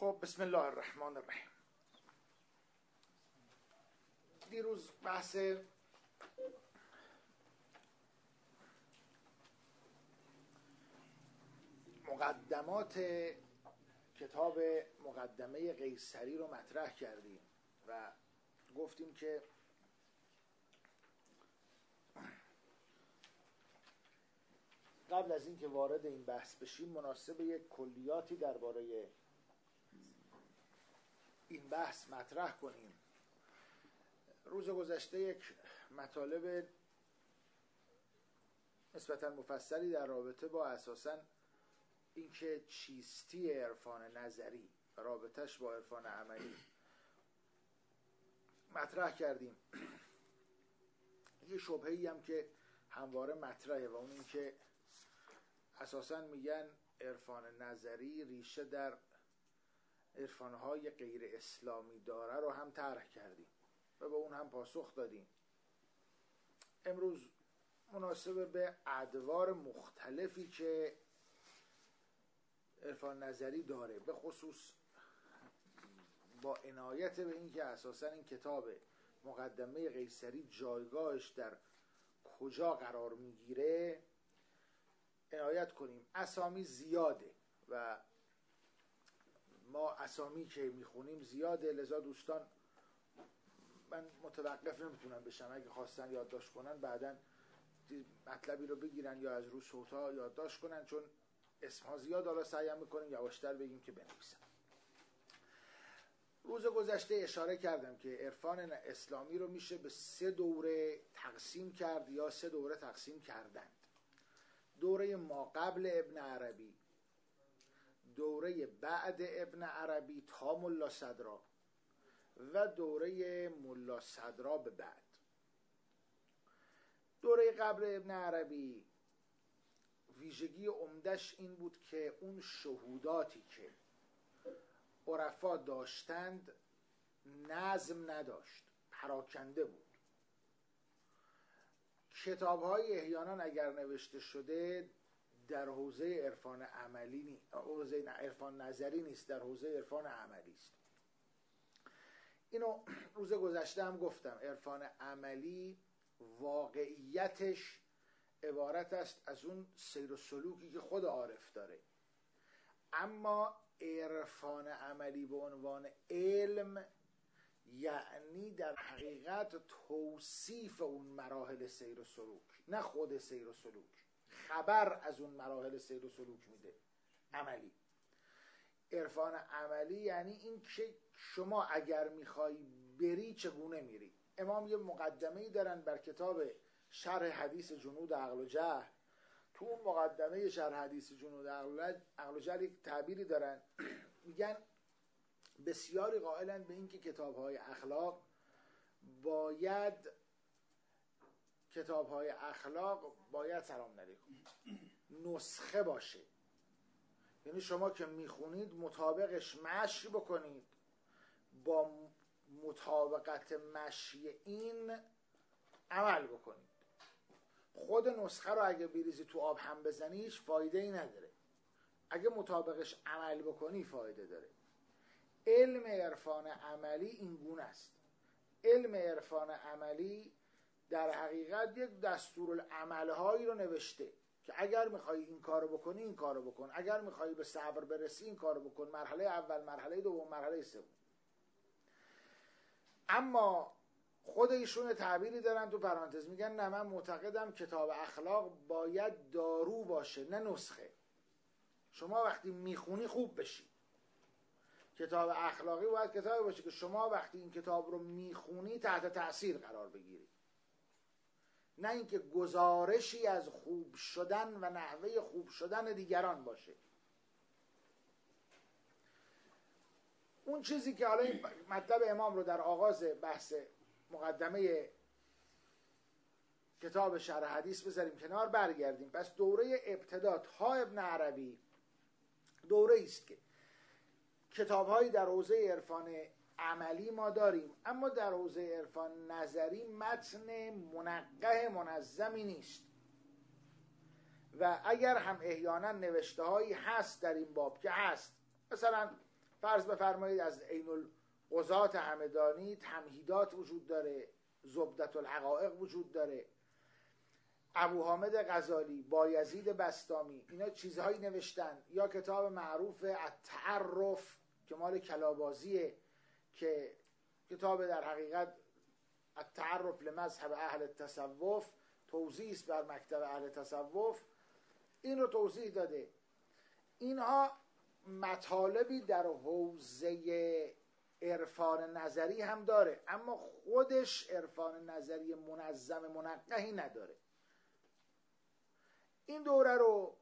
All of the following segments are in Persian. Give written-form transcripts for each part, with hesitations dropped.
خب بسم الله الرحمن الرحیم. دیروز بحث مقدمات کتاب مقدمه قیصری رو مطرح کردیم و گفتیم که قبل از اینکه وارد این بحث بشیم مناسب یک کلیاتی درباره این بحث مطرح کنیم. روز گذشته یک مطالب نسبتاً مفصلی در رابطه با اساساً اینکه چیستی عرفان نظری و رابطش با عرفان عملی مطرح کردیم. یه شبهه‌ای هم که همواره مطرحه و اون این که اساساً میگن عرفان نظری ریشه در عرفانهای غیر اسلامی داره رو هم طرح کردیم و به اون هم پاسخ دادیم. امروز مناسب به ادوار مختلفی که عرفان نظری داره، به خصوص با عنایت به این که اساساً این کتاب مقدمه قیصری جایگاهش در کجا قرار میگیره عنایت کنیم. اسامی زیاده و ما اسامی که میخونیم زیاده، لذا دوستان من متوقف نمیتونم بشم، اگه خواستن یادداشت کنن بعدن مطلبی رو بگیرن یا از رو صوت‌ها یادداشت کنن، چون اسمها زیاد. حالا سعی میکنیم یواشتر بگیم که بنویسن. روز گذشته اشاره کردم که عرفان اسلامی رو میشه به 3 دوره تقسیم کرد یا 3 دوره تقسیم کردند. دوره ما قبل ابن عربی، دوره بعد ابن عربی تا ملا صدرا و دوره ملا صدرا به بعد. دوره قبل ابن عربی ویژگی عمدش این بود که اون شهوداتی که عرفا داشتند نظم نداشت، پراکنده بود. کتاب‌های احیانا اگر نوشته شده در حوزه عرفان عملی نیست، حوزه عرفان نظری نیست، در حوزه عرفان عملی است. اینو روز گذشته هم گفتم. عرفان عملی واقعیتش عبارت است از اون سیر و سلوکی که خود عارف داره، اما عرفان عملی به عنوان علم یعنی در حقیقت توصیف اون مراحل سیر و سلوک، نه خود سیر و سلوک. خبر از اون مراحل سیر و سلوک میده عملی. عرفان عملی یعنی این که شما اگر میخوای بری چگونه میری. امام یه مقدمه‌ای دارن بر کتاب شرح حدیث جنود عقل و جهل. تو اون مقدمه شرح حدیث جنود عقل و جهل یک تعبیری دارن، میگن بسیاری قائلن به این که کتاب‌های اخلاق باید سلام علیکم نسخه باشه. یعنی شما که میخونید مطابقش مشی بکنید، با مطابقت مشی این عمل بکنید. خود نسخه رو اگه بریزی تو آب هم بزنیش فایده ای نداره، اگه مطابقش عمل بکنی فایده داره. علم عرفان عملی این گونه است. علم عرفان عملی در حقیقت یک دستورالعمل‌هایی رو نوشته که اگر میخوای این کارو بکنی این کارو بکن، اگر میخوای به صبر برسی این کارو بکن، مرحله اول، مرحله دوم، مرحله سوم. اما خود ایشون تعبیری دارن تو پرانتز، میگن نه من معتقدم کتاب اخلاق باید دارو باشه نه نسخه. شما وقتی میخونی خوب بشی. کتاب اخلاقی باید کتابی باشه که شما وقتی این کتاب رو میخونی تحت تأثیر قرار بگیری، نه اینکه گزارشی از خوب شدن و نحوه خوب شدن دیگران باشه. اون چیزی که حالا این مطلب امام رو در آغاز بحث مقدمه کتاب شرح حدیث بذاریم کنار، برگردیم. پس دوره ابتدا تا ابن عربی دوره است که کتاب‌هایی در حوزه عرفان عملی ما داریم، اما در حوزه عرفان نظری متن منقح منظمی نیست و اگر هم احیانا نوشته هایی هست در این باب که هست، مثلا فرض بفرمایید از عین القضات همدانی تمهیدات وجود داره، زبدة الحقائق وجود داره، ابو حامد غزالی، بایزید بسطامی، اینا چیزهایی نوشتن، یا کتاب معروف التعرف که مال کلابازیه که کتاب در حقیقت التعرف لمذهب اهل التصوف، توضیح است بر مکتب اهل تصوف، این رو توضیح داده. اینها مطالبی در حوزه عرفان نظری هم داره، اما خودش عرفان نظری منظم منقحی نداره. این دوره رو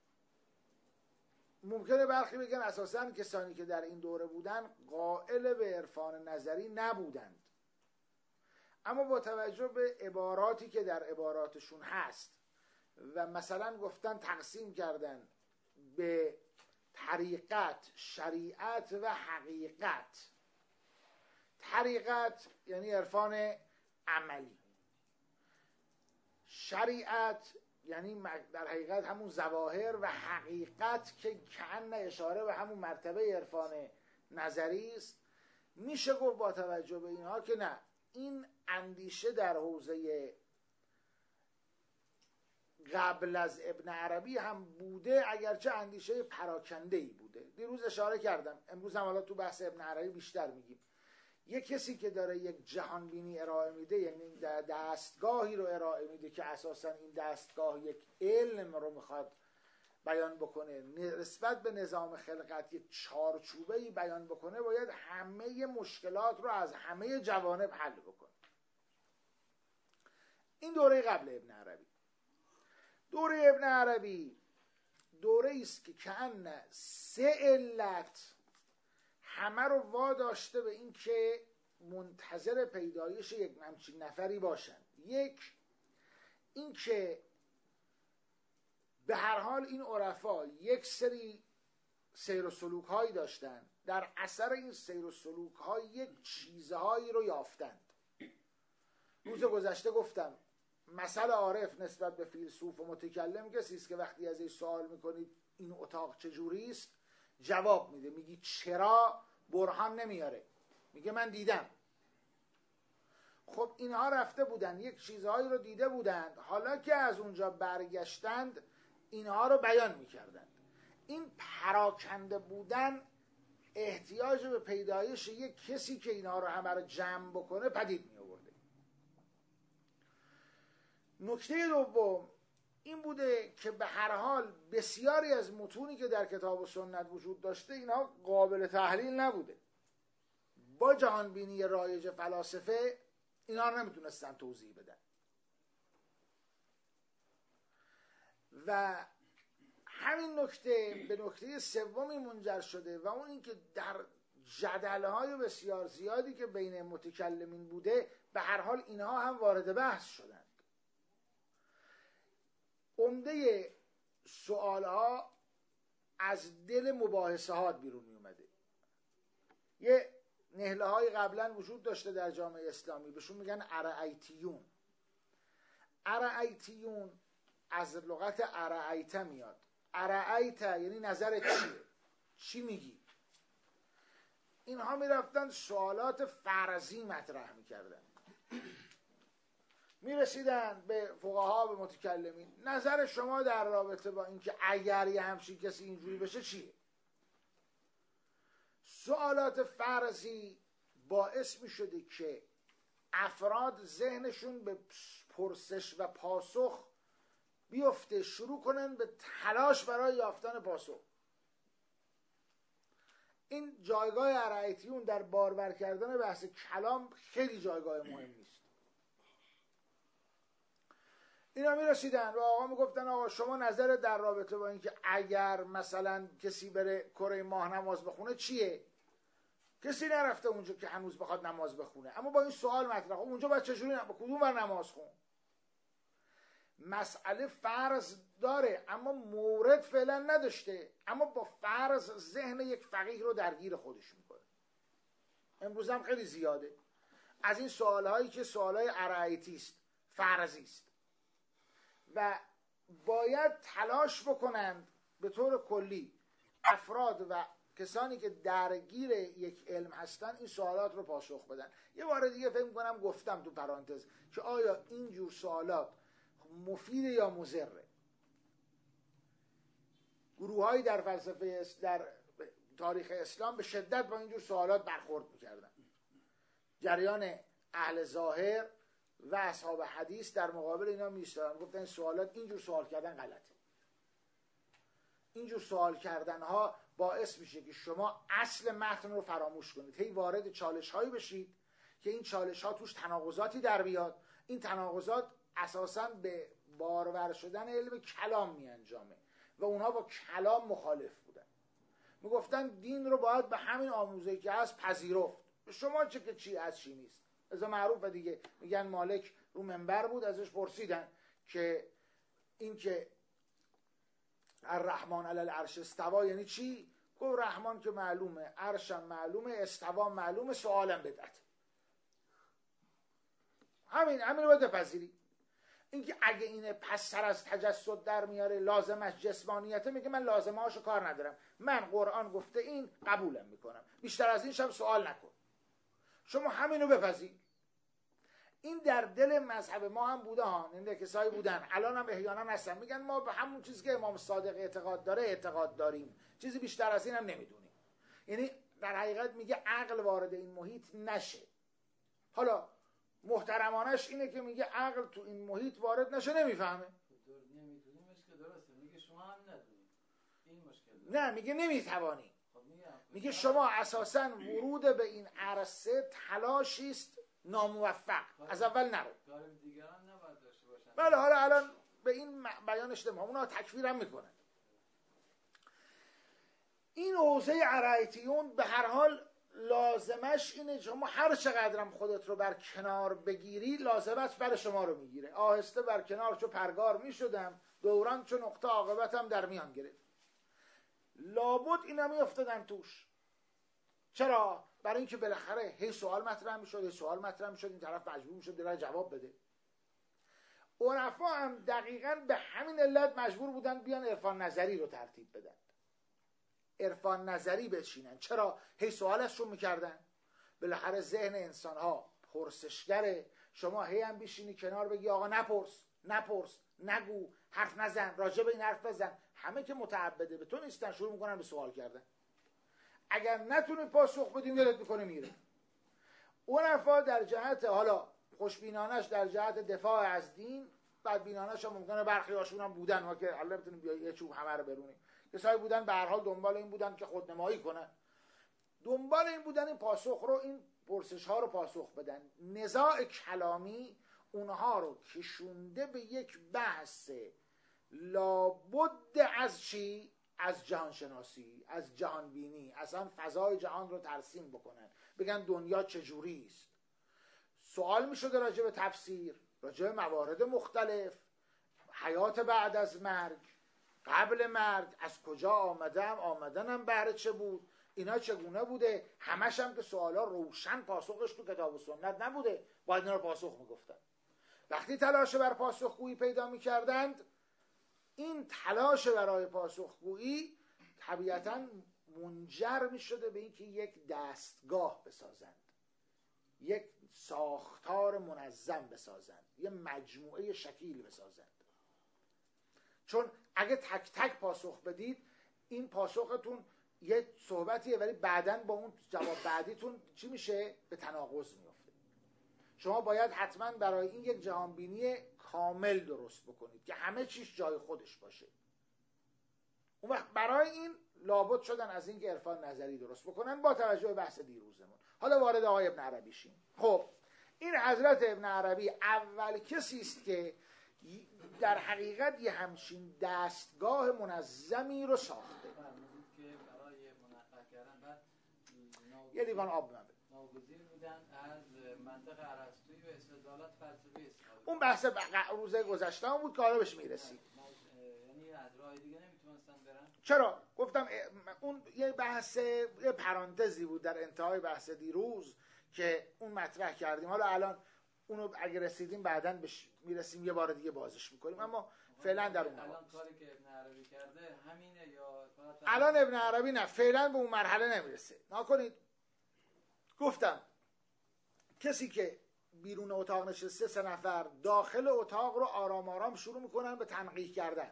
ممکنه برخی بگن اساساً کسانی که در این دوره بودن قائل به عرفان نظری نبودند، اما با توجه به عباراتی که در عباراتشون هست و مثلا گفتن تقسیم کردن به طریقت، شریعت و حقیقت. طریقت یعنی عرفان عملی، شریعت یعنی در حقیقت همون ظواهر، و حقیقت که کأن اشاره به همون مرتبه عرفان نظری است. میشه گفت با توجه به اینها که نه، این اندیشه در حوزه قبل از ابن عربی هم بوده، اگرچه اندیشه پراکنده‌ای بوده. دیروز اشاره کردم، امروز هم حالا تو بحث ابن عربی بیشتر میگیم. یک کسی که داره یک جهانبینی ارائه میده، یعنی دستگاهی رو ارائه میده که اساسا این دستگاه یک علم رو میخواد بیان بکنه، نسبت به نظام خلقت یک چارچوبه‌ای بیان بکنه، باید همه مشکلات رو از همه جوانب حل بکنه. این دوره قبل ابن عربی. دوره ابن عربی دوره است که کأن سه علت همه رو واداشته به این که منتظر پیدایش یک همچین نفری باشن. یک، این که به هر حال این عرفا یک سری سیر و سلوک هایی داشتن، در اثر این سیر و سلوک ها یک چیزهایی رو یافتند. روز گذشته گفتم مثل عارف نسبت به فیلسوف و متکلم کسی است که وقتی از این سوال میکنید این اتاق چجوری است، جواب میده، میگی چرا، برهان نمیاره، میگه من دیدم. خب اینها رفته بودن یک چیزهایی رو دیده بودند، حالا که از اونجا برگشتند اینها رو بیان میکردند. این پراکنده بودن احتیاج به پیدایش یک کسی که اینها رو همه رو جمع بکنه پدید می آورده. نکته دوم این بوده که به هر حال بسیاری از متونی که در کتاب و سنت وجود داشته اینها قابل تحلیل نبوده. با جهانبینی رایج فلاسفه اینها رو نمیتونستن توضیح بدن و همین نکته به نکته سومی منجر شده و اون اینکه در جدل‌های بسیار زیادی که بین متکلمین بوده به هر حال اینها هم وارد بحث شدند. عمده سوالها از دل مباحثات بیرون می اومده. یه نهله های قبلا وجود داشته در جامعه اسلامی، بهشون میگن ارائیتیون. ارائیتیون از لغت ارائیت میاد. ارائیت یعنی نظر چیه؟ چی میگی؟ اینها میرفتن سوالات فرضی مطرح میکردن، میرسیدن به فقها، به متکلمین، نظر شما در رابطه با اینکه اگر یه همچین کسی اینجوری بشه چیه؟ سوالات فرضی باعث می شده که افراد ذهنشون به پرسش و پاسخ بیفته، شروع کنن به تلاش برای یافتن پاسخ. این جایگاه ارائیتیون در بارور کردن بحث کلام خیلی جایگاه مهمی است. اینا می رسیدن و آقا می گفتن آقا شما نظر در رابطه با اینکه اگر مثلا کسی بره کره ماه نماز بخونه چیه؟ کسی نرفته اونجا که هنوز بخواد نماز بخونه، اما با این سوال مطرح، اونجا باید چجوری با کدوم ور نماز خون؟ مسئله فرض داره اما مورد فعلا نداشته، اما با فرض ذهن یک فقیه رو درگیر خودش میکنه. امروز هم خیلی زیاده از این سوالهایی که سوالهای ارائیتی است، فرضی است و باید تلاش بکنند به طور کلی افراد و کسانی که درگیر یک علم هستن این سوالات رو پاسخ بدن. یه بار دیگه فکر می‌کنم گفتم تو پرانتز که آیا این جور سوالات مفیده یا مضره. گروه‌هایی در فلسفه در تاریخ اسلام به شدت با این جور سوالات برخورد می‌کردن. جریان اهل ظاهر و اصحاب حدیث در مقابل اینا می‌ایستادن، گفتن این سوالات، اینجور سوال کردن غلطه. اینجور سوال کردن ها باعث میشه که شما اصل متن رو فراموش کنید، هی وارد چالش هایی بشید که این چالش ها توش تناقضاتی در بیاد. این تناقضات اساساً به بارور شدن علم کلام می انجامه و اونها با کلام مخالف بودن. میگفتن دین رو باید به همین آموزه که هست پذیرفت، شما چه که چی از چی نیست. از معروف دیگه میگن مالک رو منبر بود، ازش پرسیدن که این که الرحمن علی العرش استوا یعنی چی؟ گفت رحمان که معلومه، عرشم معلومه، استوا معلومه، سوالم بدعت. همین رو بپذیری. اینکه اگه اینه پس سر از تجسد در میاره، لازمش جسمانیته، میگه من لازمه هاشو کار ندارم، من قرآن گفته این قبولم میکنم، بیشتر از این شب سوال نکن. شما همینو بپذیر. این در دل مذهب ما هم بوده ها، این کسایی بودن، الان هم احیانا هستن میگن ما به همون چیزی که امام صادق اعتقاد داره اعتقاد داریم، چیزی بیشتر از این هم نمیدونیم. یعنی در حقیقت میگه عقل وارد این محیط نشه. حالا محترمانش اینه که میگه عقل تو این محیط وارد نشه، نمیفهمه. نمیدونیمش که درسته، میگه شما هم ندونید، این مشکل نه میگه نمیتوانی. میگه شما اساساً ورود به این عرصه تلاشی است ناموفق، از اول نرو. دیگران نباید داشته باشن. بله، حالا الان به این بیانش نمی‌کنم، اونا تکفیرم میکنن. این حوزه ارائیتیون به هر حال لازمش اینه شما هر چقدرم خودت رو بر کنار بگیری، لازمت بر شما رو میگیره. آهسته بر کنار چو پرگار میشدم، دوران چو نقطه عاقبتم در میان گرفت. لابد اینا میافتادن توش. چرا؟ برای اینکه بالاخره هی سوال مطرح میشد، این طرف مجبور میشد درای جواب بده. عرفا هم دقیقاً به همین علت مجبور بودن بیان عرفان نظری رو ترتیب بدن، عرفان نظری بچینن. چرا؟ هی سوالشون میکردن. بالاخره ذهن انسان ها پرسشگره. شما هی هم بیشینی کنار بگی آقا نپرس، نگو، حرف نزن، راجع به این حرف بزن، همه که متعبده به تو نیستن، شروع میکنن به سوال کردن. اگر نتونی پاسخ بدیم دلت میکنه میره. عرفا در جهت حالا خوشبینانش در جهت دفاع از دین، بدبینانش هم ممکنه برخی هاشون هم بودن ما که الله بتونیم بیا یه چوب همه رو برونیم، کسایی بودن به هر حال دنبال این بودن که خودنمایی کنن، دنبال این بودن این پاسخ رو، این پرسش ها رو پاسخ بدن. نزاع کلامی اونها رو کشونده به یک بحث لابد از چی؟ از جهانشناسی، از جهانبینی، اصلا فضای جهان رو ترسیم بکنن، بگن دنیا چجوری است. سوال می شده راجع به تفسیر، راجع به موارد مختلف، حیات بعد از مرگ، قبل مرگ، از کجا آمدنم بهر چه بود، اینا چگونه بوده، همش هم که سوالا روشن پاسخش تو کتاب و سنت نبوده، باید اینا رو پاسخ میگفتن. وقتی تلاش بر پاسخگویی پیدا میکردند، این تلاش برای پاسخگویی طبیعتاً منجر میشده به اینکه یک دستگاه بسازند، یک ساختار منظم بسازند، یک مجموعه شکیل بسازند. چون اگه تک تک پاسخ بدید، این پاسختون یه صحبتیه ولی بعداً با اون جواب بعدیتون چی میشه؟ به تناقض میفته. شما باید حتما برای این یک جهانبینی کامل درست بکنید که همه چیز جای خودش باشه. اون وقت برای این لابد شدن از این که عرفان نظری درست بکنن با توجه به بحث دیروزمون. حالا وارد آقای ابن عربی شیم. خب این حضرت ابن عربی اول کسی است که در حقیقت یه همچین دستگاه منظمی رو ساخته. که برای منحقق کردن بعد یه لیوان آب من بده. ناگزیر بودن از منطق ارسطویی و استدلالات فلسفی استفاده. اون بحث روز گذشته هم بود که حالا بهش میرسید. یعنی از راه دیگه نمیتونستن برن. چرا؟ گفتم اون یه بحث، یه پرانتزی بود در انتهای بحث دیروز که اون مطرح کردیم. حالا الان اونو اگه رسیدیم بعداً بهش میرسیم، یه بار دیگه بازش میکنیم، اما فعلا در اون الان کاری که ابن عربی کرده همینه یا الان ابن عربی نه، فعلا به اون مرحله نمیرسه. نکنید گفتم کسی که بیرون اتاق نشسته 3 نفر داخل اتاق رو آرام آرام شروع میکنن به تنقیح کردن.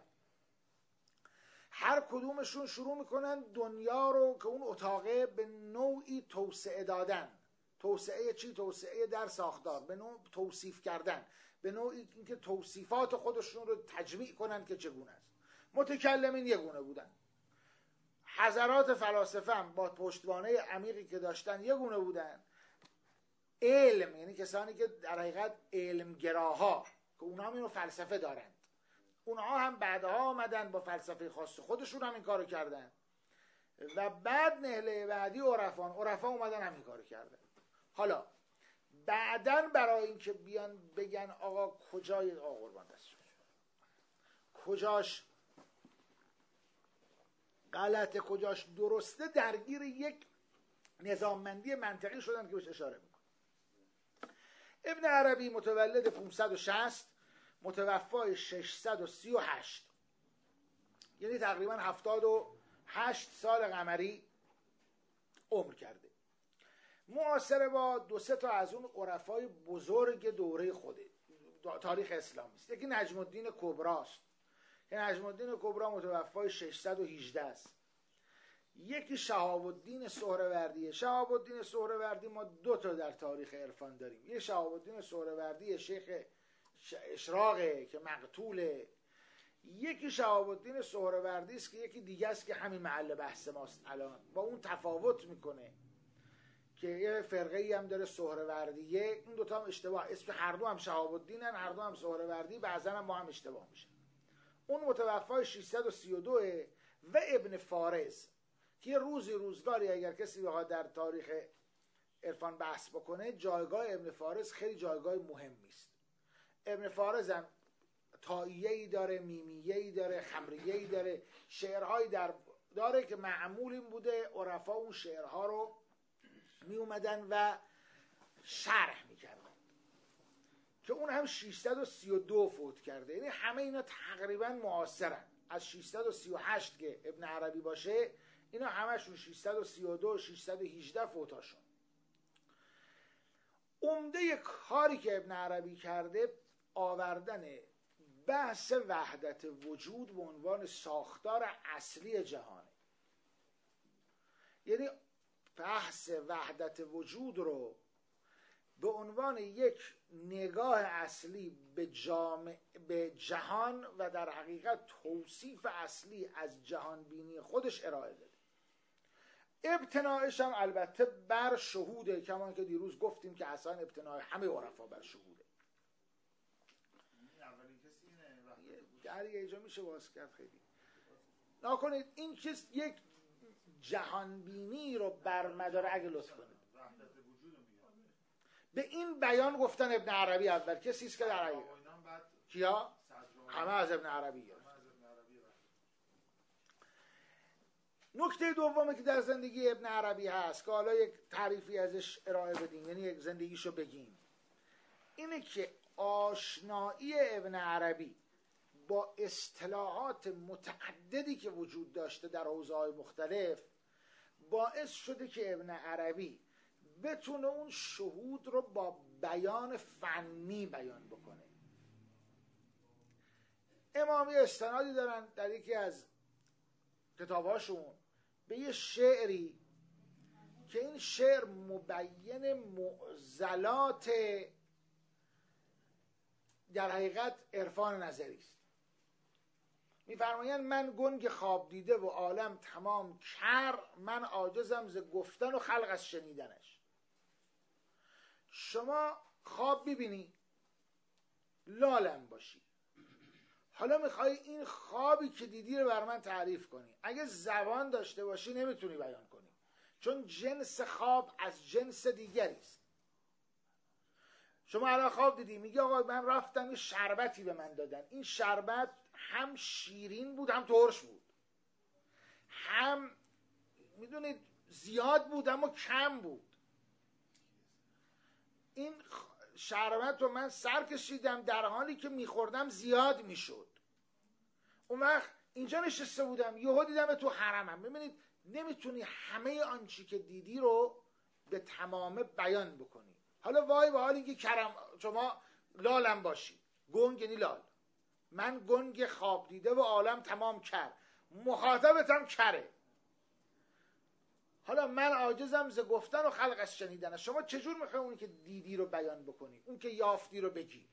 هر کدومشون شروع میکنن دنیا رو که اون اتاقه به نوعی توسعه دادن. توسعه چی؟ توسعه در ساختار، به نوع توصیف کردن، به نوعی اینکه توصیفات خودشون رو تجمیع کنن که چگونه است. متکلمین یگونه بودن، حضرات فلاسفه هم با پشتوانه عمیقی که داشتن یگونه بودن. علم یعنی کسانی که در حقیقت علمگراها که اونها هم اینو فلسفه دارند، اونها هم بعدها آمدن با فلسفه خاص خودشون هم این کارو کردن و بعد نهله بعدی عرفا اومدن هم این کارو کردن. حالا بعدن برای اینکه بیان بگن آقا کجای قربان دست کجاش غلطه کجاش درسته، درگیر یک نظاممندی منطقی شدن که بهش اشاره میکنه. ابن عربی متولد 560 متوفای 638، یعنی تقریبا 78 سال قمری عمر کرده. معاصر با 2-3 تا از اون عرفای بزرگ دوره خوده تاریخ اسلامی است. یکی نجم الدین کبراست که نجم الدین کبرا متوفای 618 است. یکی شهاب الدین سهروردیه. شهاب الدین سهروردی ما 2 تا در تاریخ عرفان داریم. یه شهاب الدین سهروردی شیخ اشراقه که مقتوله، یکی شهاب الدین سهروردی است که یکی دیگه است که همین محل بحث ماست الان. با اون تفاوت میکنه که یه فرقه ای هم داره سهروردیه. این 2 تا هم اشتباه، اسم هر دو هم شهاب الدینن، هر دو هم سهروردی، بعضا هم با هم اشتباه میشه. اون متوفای 632 و ابن فارس که روزگاری اگر کسی بخواد در تاریخ عرفان بحث بکنه، جایگاه ابن فارس خیلی جایگاه مهمی است. ابن فارس هم تائیه‌ای داره، میمیه‌ای داره، خمریه‌ای داره، شعرهایی داره که معمول این بوده عرفا اون شعرها رو می اومدن و شرح میکردن، که اون هم 632 فوت کرده. یعنی همه اینا تقریبا معاصرن. از 638 که ابن عربی باشه اینا همشون 632 618 فوتاشون. عمده کاری که ابن عربی کرده آوردن بحث وحدت وجود به عنوان ساختار اصلی جهانه. یعنی بحث وحدت وجود رو به عنوان یک نگاه اصلی به جهان و در حقیقت توصیف اصلی از جهان بینی خودش ارائه داده. ابتناعش هم البته بر شهوده، کمان که دیروز گفتیم که اصلا ابتناع همه عرفا بر شهوده. در یه جا میشه باز کرد خیلی نکنید. این چیز یک جهان بینی رو بر مدار اگه لطف کنید به این بیان گفتن ابن عربی اول کسی است که در حقیقت کیا؟ همه از ابن عربی گرفت. نکته دومی که در زندگی ابن عربی هست که حالا یک تعریفی ازش ارائه بدیم، یعنی یک زندگیشو بگیم، اینه که آشنایی ابن عربی با اصطلاحات متعددی که وجود داشته در حوزه‌های مختلف باعث شده که ابن عربی بتونه اون شهود رو با بیان فنی بیان بکنه. امامی استنادی دارن در یکی از کتابهاشون به یه شعری که این شعر مبین معضلات در حقیقت عرفان نظری است. می‌فرمایند من گنگ خواب دیده و عالم تمام کر، من عاجزم ز گفتن و خلق از شنیدنش. شما خواب ببینی لالم باشی، حالا میخوای این خوابی که دیدی رو بر من تعریف کنی. اگه زبان داشته باشی نمیتونی بیان کنی، چون جنس خواب از جنس دیگری است. شما الان خواب دیدی، میگی آقا من رفتم یه شربتی به من دادن، این شربت هم شیرین بود هم ترش بود، هم میدونید زیاد بود اما کم بود. این شربت رو من سر کشیدم در حالی که میخوردم زیاد میشد. اون وقت اینجا نشسته بودم یهو دیدم تو حرمم. ببینید نمیتونی همه آنچه که دیدی رو به تمامه بیان بکنی. حالا وای به حال اینکه کرم شما لالم باشی، گنگ یعنی لال، من گنگ خواب دیده و عالم تمام کر، مخاطبتم کره. حالا من عاجزم ز گفتن و خلق از شنیدن. شما چجور میخوای اونی که دیدی رو بیان بکنی، اون که یافتی رو بگی؟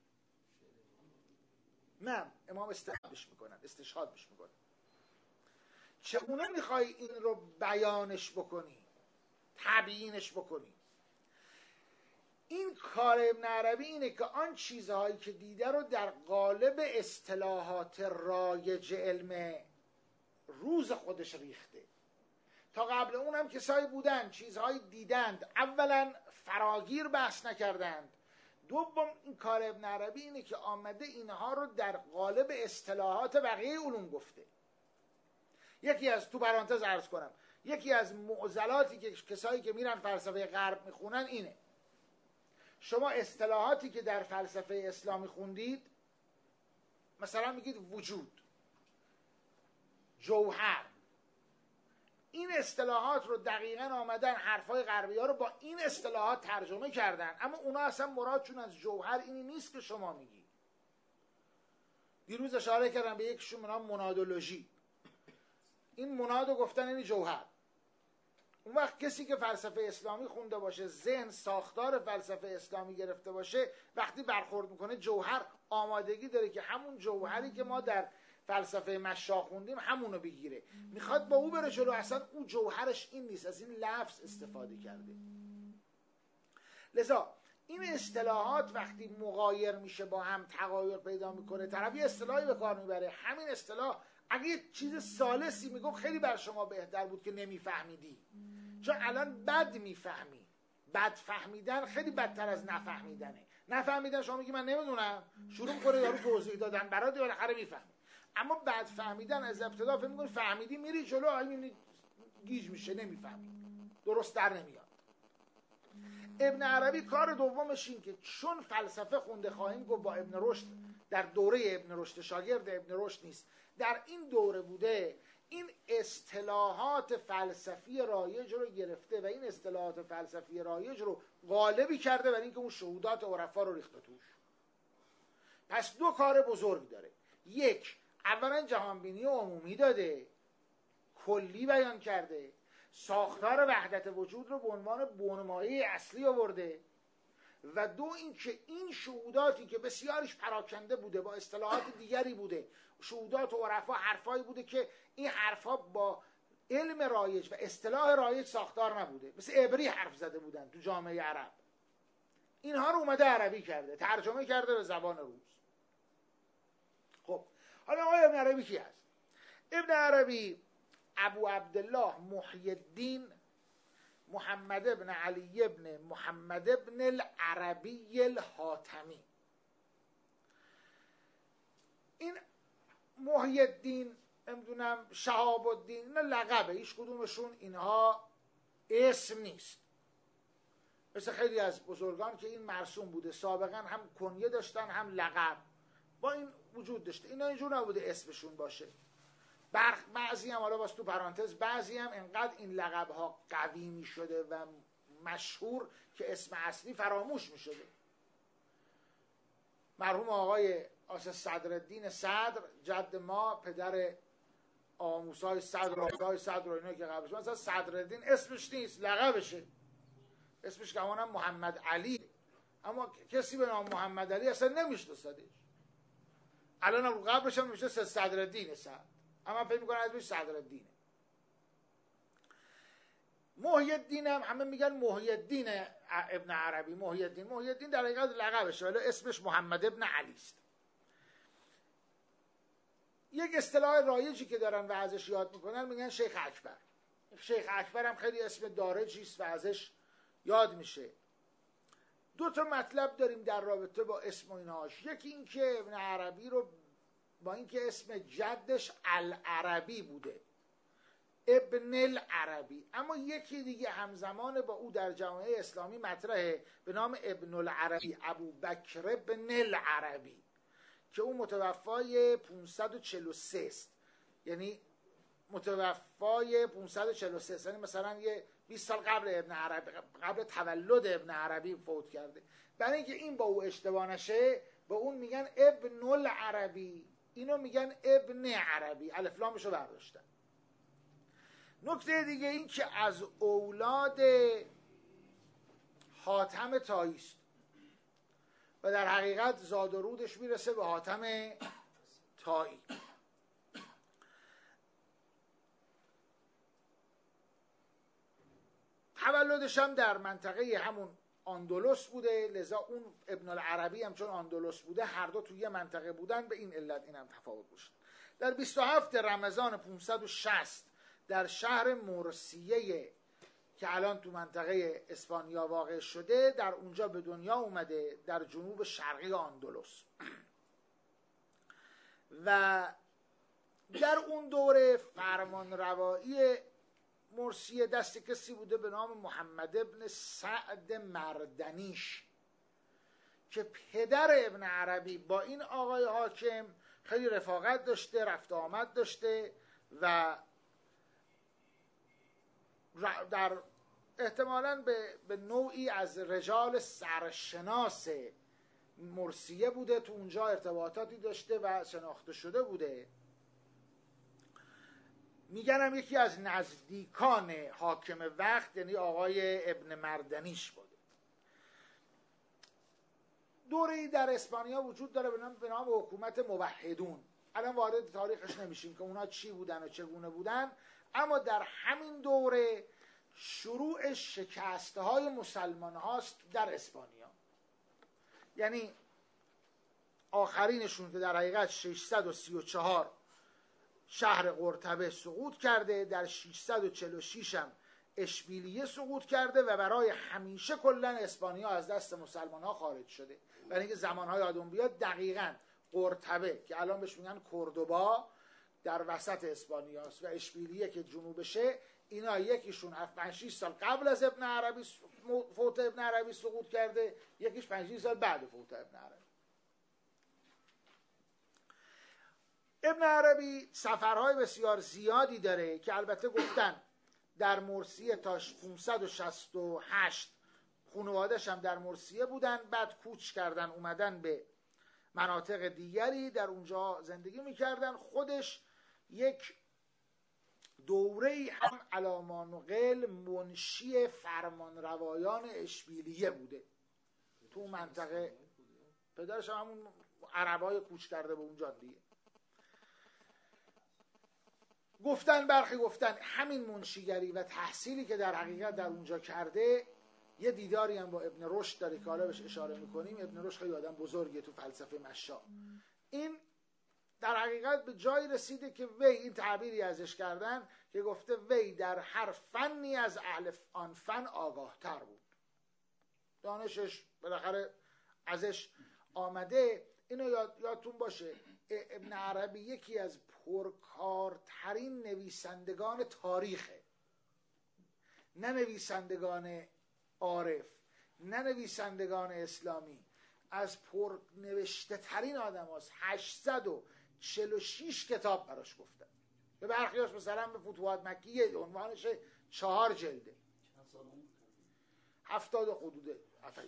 نه، امام استشهادش میکنن. چگونه میخوای این رو بیانش بکنی، تبیینش بکنی؟ این کار ابن عربی اینه که آن چیزهایی که دیده رو در قالب اصطلاحات رایج علم روز خودش ریخته. تا قبل اونم کسایی بودن چیزهایی دیدند، اولا فراگیر بحث نکردند، دوم این کار ابن عربی اینه که آمده اینها رو در قالب اصطلاحات بقیه علوم گفته. یکی از، تو پرانتز عرض کنم، یکی از معضلاتی که کسایی که میرن فلسفه غرب میخونن اینه: شما اصطلاحاتی که در فلسفه اسلامی خوندید، مثلا میگید وجود، جوهر، این اصطلاحات رو دقیقاً آمدن حرفای غربی ها رو با این اصطلاحات ترجمه کردن، اما اونا اصلا مرادشون از جوهر اینی نیست که شما میگی. دیروز اشاره کردم به یکشون به نام منادولوژی. این منادو گفتن این جوهر. اون وقت کسی که فلسفه اسلامی خونده باشه، ذهن ساختار فلسفه اسلامی گرفته باشه، وقتی برخورد میکنه جوهر، آمادگی داره که همون جوهری که ما در فلسفه مشا خوندیم همونو بگیره، میخواد با او بره جلو. اصلا او جوهرش این نیست، از این لفظ استفاده کرده. لذا این اصطلاحات وقتی مغایر میشه با هم، تغایر پیدا میکنه، طرف یه اصطلاحی به کار میبره، همین اصطلاح اگه یه چیز ثالثی میگم خیلی بر شما بهتر بود که نمیفهمیدی، چون الان بد میفهمی. بد فهمیدن خیلی بدتر از نفهمیدنه. نفهمیدن شما میگی من نمیدونم، شروع میکنه یارو توضیح دادن برات، بالاخره میفهمی. اما بد فهمیدن از ابتدا فکر میکنی فهمیدی، میری جلو، همین گیج میشه، نمیفهمی، درست در نمیاد. ابن عربی کار دومش این که چون فلسفه خونده، خواهیم گفت با ابن رشد، در دوره ابن رشد، شاگرد ابن رشد نیست، در این دوره بوده، این اصطلاحات فلسفی رایج رو گرفته و این اصطلاحات فلسفی رایج رو غالبی کرده برای اینکه اون شهودات عرفا رو ریخته توش. پس دو کار بزرگ داره: یک، اولا جهانبینی عمومی داده، کلی بیان کرده، ساختار وحدت وجود رو به عنوان بنمایه اصلی آورده، و دو اینکه این شهوداتی که بسیارش پراکنده بوده، با اصطلاحات دیگری بوده، شهودات و عرفا حرفایی بوده که این حرفا با علم رایج و اصطلاح رایج ساختار نبوده، مثل عبری حرف زده بودن تو جامعه عرب، اینها رو اومده عربی کرده، ترجمه کرده به زبان روز. خب حالا آقای ابن عربی کی هست؟ ابن عربی ابو عبدالله محی الدین محمد ابن علی ابن محمد ابن العربی الحاتمی. این محی الدین، نمیدونم شهاب الدین، اینا لقبه، هیچ کدومشون اینها اسم نیست. مثل خیلی از بزرگان که این مرسوم بوده، سابقا هم کنیه داشتن هم لقب، با این وجود داشته. اینا اینجور نبوده اسمشون باشه. بعضی هم، حالا باز تو پرانتز، بعضی هم انقدر این لقب ها قوی می شده و مشهور که اسم اصلی فراموش می شده. مرحوم آقای آسد صدرالدین صدر، جد ما، پدر آموسای صدر و آقای صدر و اینا که قبلش، مثلا صدرالدین اسمش نیست، لقبشه. اسمش که همونم محمد علی، اما کسی به نام محمد علی اصلا نمیشناسدش. الان هم رو قبلش هم میشه صدرالدین صدر، اما فکر میکنن اسمش صدرالدینه. محی الدین هم همه میگن محی الدین ابن عربی. محی الدین در حقیقت لقبشه، ولی اسمش محمد ابن علی است. یک اصطلاح رایجی که دارن و ازش یاد میکنن میگن شیخ اکبر. شیخ اکبر هم خیلی اسم دارجی است و ازش یاد میشه. دو تا مطلب داریم در رابطه با اسم و اینهاش. یکی این که ابن عربی رو با اینکه اسم جدش العربی بوده، ابن العربی، اما یکی دیگه همزمان با او در جامعه اسلامی مطرحه به نام ابن العربی، ابو بکر ابن العربی، که او متوفای 543 است یعنی متوفای 543، یعنی مثلا یه 20 سال قبل ابن عربی، قبل تولد ابن عربی فوت کرده. برای اینکه این با او اشتباه نشه به اون میگن ابن العربی، اینو میگن ابن عربی، الف لامشو برداشتن. نکته دیگه این که از اولاد حاتم طایی است و در حقیقت زاد و رودش میرسه به حاتم طایی. تولدش هم در منطقه همون اندلس بوده، لذا اون ابن العربی هم چون اندلس بوده هر دو توی منطقه بودن، به این علت این هم تفاوت بوده. در 27 رمضان 560 در شهر مرسیه که الان تو منطقه اسپانیا واقع شده، در اونجا به دنیا اومده، در جنوب شرقی اندلس. و در اون دوره فرمانروایی مرسیه دست کسی بوده به نام محمد ابن سعد مردنیش که پدر ابن عربی با این آقای حاکم خیلی رفاقت داشته، رفت آمد داشته و در احتمالاً به نوعی از رجال سرشناس مرسیه بوده، تو اونجا ارتباطاتی داشته و شناخته شده بوده. میگنم یکی از نزدیکان حاکم وقت یعنی آقای ابن مردنیش بوده. دوره‌ای در اسپانیا وجود داره به نام حکومت موحدون. الان وارد تاریخش نمیشیم که اونا چی بودن و چگونه بودن، اما در همین دوره شروع شکسته های مسلمان هاست در اسپانیا. یعنی آخرینشون که در حقیقت 634 شهر قرطبه سقوط کرده، در 646 هم اشبیلیه سقوط کرده و برای همیشه کلن اسپانیا از دست مسلمان ها خارج شده. برای اینکه زمانهای آدم بیاد دقیقاً قرطبه که الان بهش میگن کردوبا در وسط اسپانیاست و اشبیلیه که جنوبشه، اینا یکیشون 5-6 سال قبل از ابن عربی فوت ابن عربی سقوط کرده، یکیش 5-6 سال بعد فوت ابن عربی. ابن عربی سفرهای بسیار زیادی داره که البته گفتن در مرسیه تا 568 خانواده‌اش هم در مرسیه بودن، بعد کوچ کردن اومدن به مناطق دیگری، در اونجا زندگی میکردن. خودش یک دوره‌ای هم علامان و قل منشی فرمانروایان اشبیلیه بوده تو منطقه. پدرش هم همون عربای کوچ کرده به اونجا دیگه. برخی گفتن همین منشیگری و تحصیلی که در حقیقت در اونجا کرده، یه دیداری هم با ابن رشد داره که حالا بهش اشاره میکنیم. ابن رشد خیلی آدم بزرگیه تو فلسفه مشاء. این در حقیقت به جایی رسیده که وی، این تعبیری ازش کردن که گفته وی در هر فنی از اهل آن فن آگاه تر بود، دانشش بالاخره ازش آمده. اینو یادتون باشه ابن عربی یکی از پرکارترین نویسندگان تاریخه، نه نویسندگان عارف، نه نویسندگان اسلامی، از پرنوشته ترین آدم هست. 846 کتاب براش گفتن. به برخیاش مثلا به فتوحات مکیه عنوانش 4 جلده، 70 حدود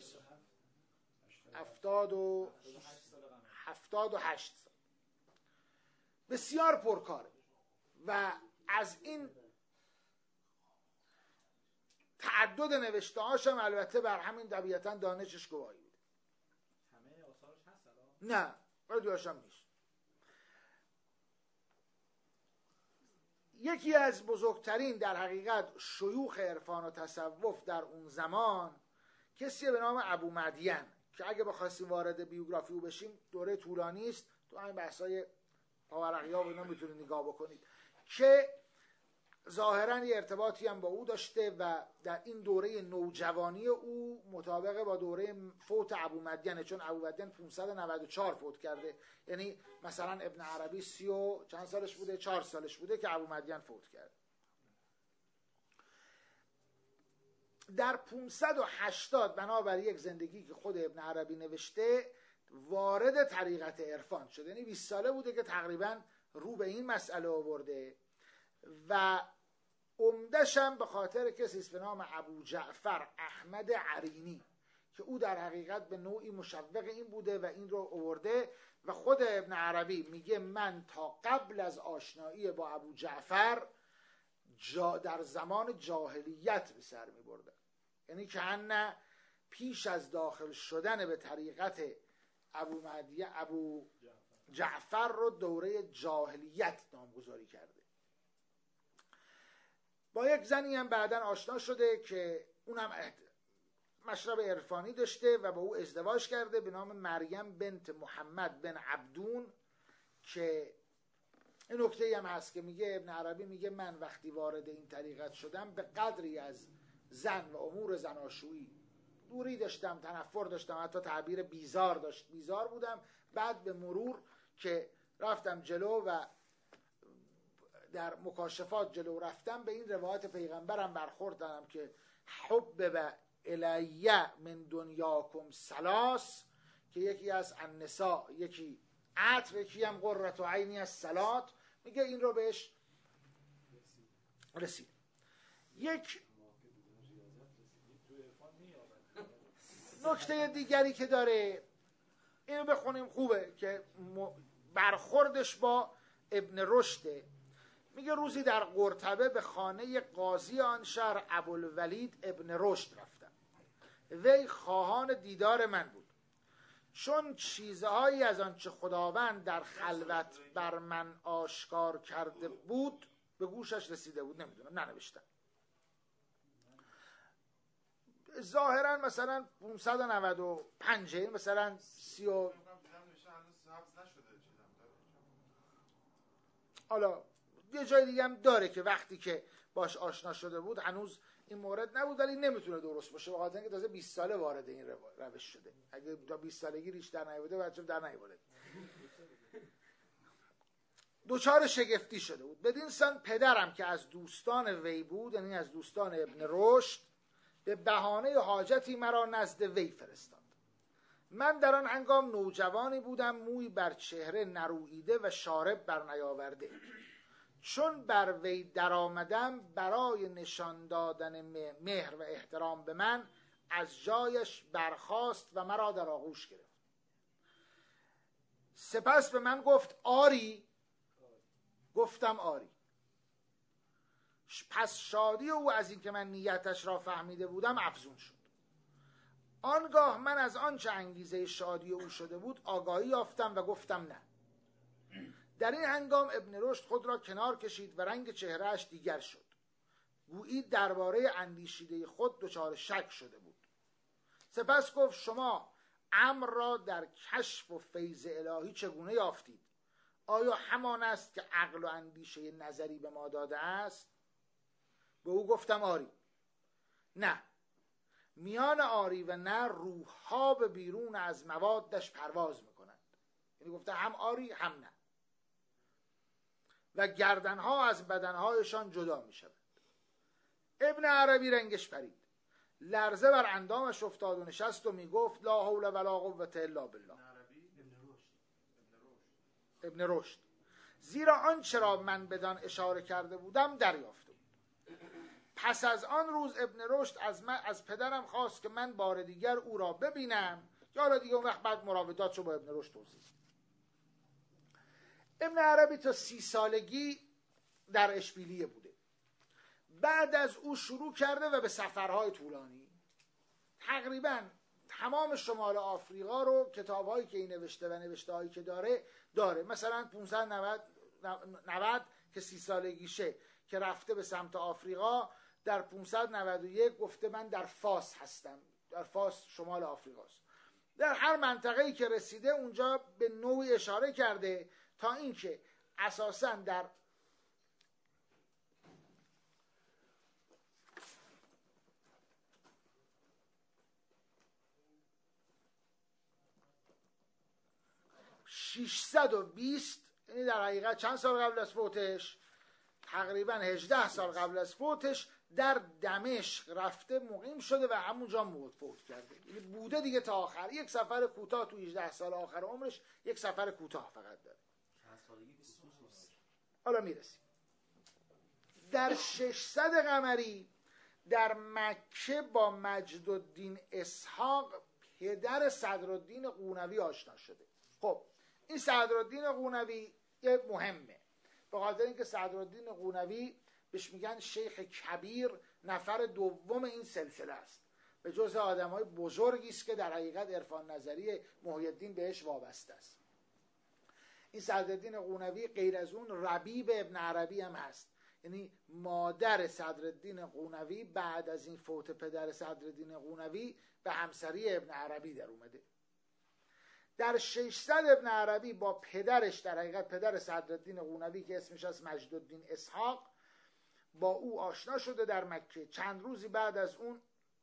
78 سال، بسیار پرکاره و از این تعدد نوشته هاشم البته بر همین طبیعتا دانشش گواهی میده. همه آثارش هست الان؟ نه، قدیاش هم نیست. یکی از بزرگترین در حقیقت شیوخ عرفان و تصوف در اون زمان کسی به نام ابو مدین که اگه بخواستیم وارد بیوگرافی او بشیم دوره طولانی است، تو همین بحثای پاورقیا و اینا میتونید نگاه بکنید، که ظاهرا یه ارتباطی هم با او داشته و در این دوره نوجوانی او مطابق با دوره فوت ابو مدینه، چون ابو مدین 594 فوت کرده، یعنی مثلا ابن عربی 30 و چند سالش بوده، 4 سالش بوده که ابو مدین فوت کرد. در 580 بنابر یک زندگی که خود ابن عربی نوشته وارد طریقت عرفان شده، یعنی 20 ساله بوده که تقریبا رو به این مسئله آورده و عمده‌شم به خاطر کسی است به نام ابو جعفر احمد عرینی که او در حقیقت به نوعی مشوق این بوده و این رو آورده و خود ابن عربی میگه من تا قبل از آشنایی با ابو جعفر در زمان جاهلیت به سر میبردم، یعنی که نه پیش از داخل شدن به طریقت ابو جعفر رو دوره جاهلیت نامگذاری کرده. با یک زنی هم بعداً آشنا شده که اونم مشرب عرفانی داشته و با او ازدواج کرده به نام مریم بنت محمد بن عبدون، که این نکته هم هست که میگه ابن عربی میگه من وقتی وارد این طریقت شدم به قدری از زن و امور زناشویی دوری داشتم، تنفر داشتم، حتی تعبیر بیزار بودم. بعد به مرور که رفتم جلو و در مکاشفات جلو رفتم به این روایت پیغمبرم برخوردم که حبب الیه من دنیاکم ثلاث، که یکی از النساء، یکی عطر، یکی هم قرة عینی از صلات، میگه این رو بهش رسید. یک نکته دیگری که داره اینو بخونیم خوبه که برخوردش با ابن رشده. میگه روزی در قرطبه به خانه قاضی آن شهر ابوالولید ابن رشد رفتم، وی خواهان دیدار من بود. چون چیزهایی از آنچه خداوند در خلوت بر من آشکار کرده بود به گوشش رسیده بود، نمیدونم ننوشتم، ظاهرا مثلا 595 مثلا 30 حالا یه جای دیگه هم داره که وقتی که باش آشنا شده بود هنوز این مورد نبود، ولی نمیتونه درست باشه بخاطر اینکه تازه 20 ساله وارد این روش شده. اگه تا 20 سالگی ریش در نیاورده بچه‌م در نیاورد. دوچار شگفتی شده بود. بدین سان پدرم که از دوستان وی بود، یعنی از دوستان ابن رشد، به بهانه حاجتی مرا نزد وی فرستاد. من در آن هنگام نوجوانی بودم، موی بر چهره نرویده و شارب بر نیاورده. چون بر وی در آمدم برای نشان دادن مهر و احترام به من از جایش برخاست و مرا در آغوش گرفت. سپس به من گفت آری؟ گفتم آری. پس شادی او از این که من نیتش را فهمیده بودم افزون شد. آنگاه من از آنچه انگیزه شادی او شده بود آگاهی یافتم و گفتم نه. در این هنگام ابن رشد خود را کنار کشید و رنگ چهرهش دیگر شد، گویی درباره اندیشیده خود دچار شک شده بود. سپس گفت شما امر را در کشف و فیض الهی چگونه یافتید؟ آیا همان است که عقل و اندیشه نظری به ما داده است؟ به او گفتم آری. نه، میان آری و نه روح‌ها به بیرون از موادش پرواز میکنند. یعنی گفته هم آری هم نه، و گردنها از بدنهایشان جدا میشوند. ابن عربی رنگش پرید، لرزه بر اندامش افتاد و نشست و میگفت لا حول ولا قوة الا بالله. ابن رشد زیرا آنچه را من بدان اشاره کرده بودم دریافته بود. پس از آن روز ابن رشد از پدرم خواست که من بار دیگر او را ببینم، که حالا دیگه اون وقت بعد مراوداتشو با ابن رشد توضیح. ابن عربی تا 30 سالگی در اشبیلیه بوده. بعد از او شروع کرده و به سفرهای طولانی تقریبا تمام شمال آفریقا رو، کتابهایی که این نوشته و نوشته‌هایی که داره. مثلا 590 که 30 سالگیشه که رفته به سمت آفریقا، در 591 گفته من در فاس هستم. در فاس شمال آفریقاست. در هر منطقه‌ای که رسیده اونجا به نوعی اشاره کرده، تا اینکه اساساً در (620) یعنی در حقیقت چند سال قبل از فوتش، تقریبا 18 سال قبل از فوتش، در دمشق رفته مقیم شده و همونجا فوت کرده. یعنی بوده دیگه تا آخر. یک سفر کوتاه تو 18 سال آخر عمرش، یک سفر کوتاه فقط داره. حالا میرسیم. در 600 قمری در مکه با مجدالدین اسحاق پدر صدرالدین قونوی آشنا شده. خب این صدرالدین قونوی یه مهمه، به خاطر اینکه صدرالدین قونوی بهش میگن شیخ کبیر، نفر دوم این سلسله است، به جز آدمای بزرگی است که در حقیقت عرفان نظری محی الدین بهش وابسته است. این صدرالدین قونوی غیر از اون ربیب ابن عربی هم هست، یعنی مادر صدرالدین قونوی بعد از این فوت پدر صدرالدین قونوی به همسری ابن عربی در اومده. در 600 ابن عربی با پدرش، در حقیقت پدر صدرالدین قونوی که اسمش از مجدالدین اسحاق، با او آشنا شده در مکه. چند روزی بعد از اون،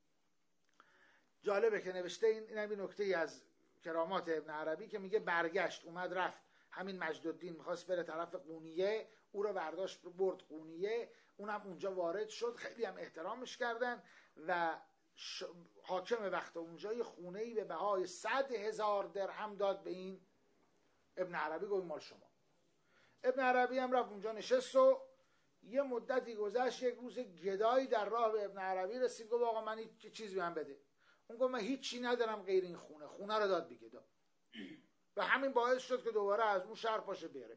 جالبه که نوشته، این نکته ای از کرامات ابن عربی که میگه برگشت، اومد رفت، همین مجدالدین میخواست بره طرف قونیه، او رو برداشت برد قونیه، اونم اونجا وارد شد، خیلی هم احترامش کردن و حاکم وقت اونجا یه خونه‌ای به بهای 100,000 درهم داد به این ابن عربی، گفت مال شما. ابن عربی هم رفت اونجا نشست و یه مدتی گذشت، یک روز گدایی در راه به ابن عربی رسید، گفت آقا من هیچ چیزی به من بده. اون گفت من هیچی ندارم غیر این خونه رو داد به گدا و همین باعث شد که دوباره از اون شهر پاشه بره.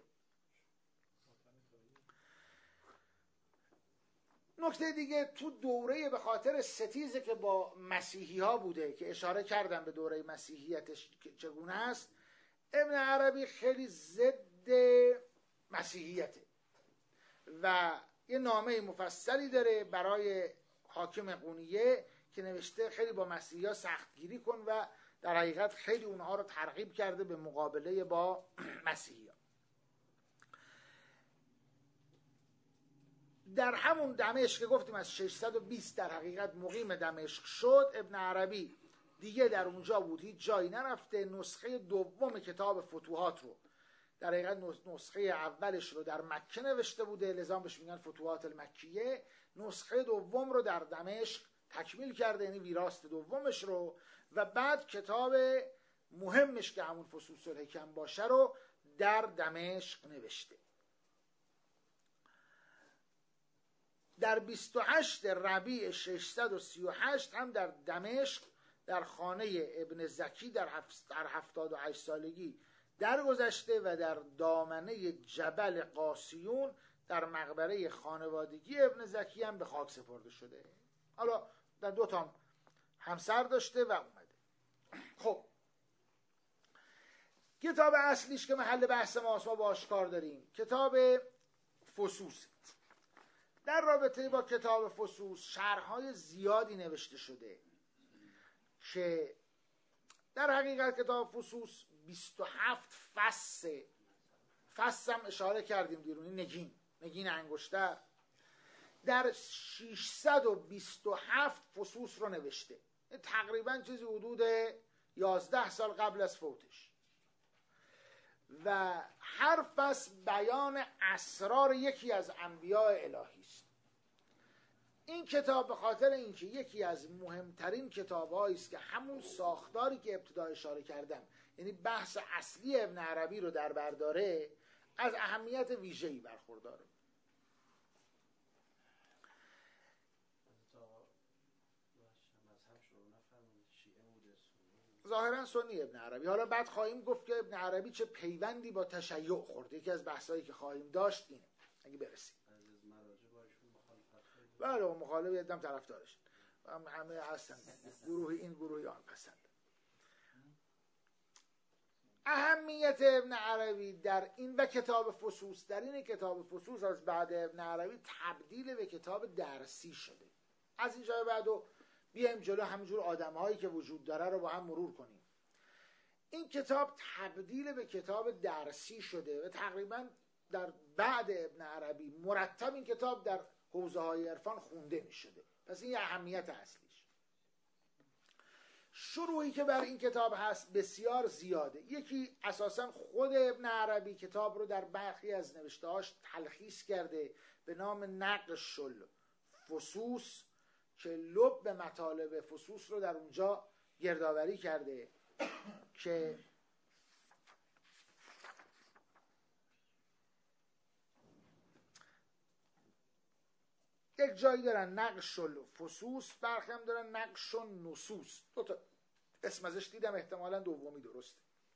نکته دیگه تو دوره، به خاطر ستیزه که با مسیحی ها بوده که اشاره کردم به دوره مسیحیتش چگونه است، ابن عربی خیلی ضد مسیحیته و یه نامه مفصلی داره برای حاکم قونیه که نوشته خیلی با مسیحی ها سختگیری کن و در حقیقت خیلی اونها رو ترغیب کرده به مقابله با مسیحی ها. در همون دمشق که گفتیم از 620 در حقیقت مقیم دمشق شد، ابن عربی دیگه در اونجا بود، هیچ جایی نرفته. نسخه دوم کتاب فتوحات رو، در حقیقت نسخه اولش رو در مکه نوشته بوده، لذا بهش میگن فتوحات المکیه. نسخه دوم رو در دمشق تکمیل کرده، یعنی ویراست دومش رو، و بعد کتاب مهمش که همون فصوص الحکم باشه رو در دمشق نوشته. در 28 ربیع 638 هم در دمشق در خانه ابن زکی در 78 سالگی درگذشته و در دامنه جبل قاسیون در مقبره خانوادگی ابن زکی هم به خاک سپرده شده. حالا در 2 تا همسر داشته و اومده. خب کتاب اصلیش که محل بحث ماست، ما باش کار داریم، کتاب فصوص. در رابطه با کتاب فصوص شرح‌های زیادی نوشته شده که در حقیقت کتاب فصوص 27 فصل هم اشاره کردیم دیرونی، نگین انگشتر در 627 فصوص رو نوشته، تقریبا چیزی حدود 11 سال قبل از فوتش، و هر فصل بیان اسرار یکی از انبیاء الهی است. این کتاب به خاطر اینکه یکی از مهمترین کتاب‌هایی است که همون ساختاری که ابتدا اشاره کردم، یعنی بحث اصلی ابن عربی رو در بر داره، از اهمیت ویژه‌ای برخورداره. ظاهرا سنی ابن عربی. حالا بعد خواهیم گفت که ابن عربی چه پیوندی با تشیع خورد. یکی از بحثایی که خواهیم داشت اینه اگه برسیم. بله مخالف یدم طرفدارش همه هستن، گروه این گروهی آن پسند. اهمیت ابن عربی در این و کتاب فصوص، در این کتاب فصوص از بعد ابن عربی تبدیل به کتاب درسی شده. از این جای بعدو بیایم جلو همینجور آدم‌هایی که وجود داره رو با هم مرور کنیم. این کتاب تبدیل به کتاب درسی شده و تقریبا در بعد ابن عربی مرتب این کتاب در حوزه‌های عرفان خونده می شده. پس این اهمیت اصلیش. شروعی که بر این کتاب هست بسیار زیاده. یکی اساسا خود ابن عربی کتاب رو در برخی از نوشته‌هاش تلخیص کرده به نام نقش الفصوص که لب به مطالب فصوص رو در اونجا گردآوری کرده که یک جایی دارن نقش الفصوص، برخی هم دارن نقش النصوص. دو تا اسم ازش دیدم، احتمالا دومی درسته.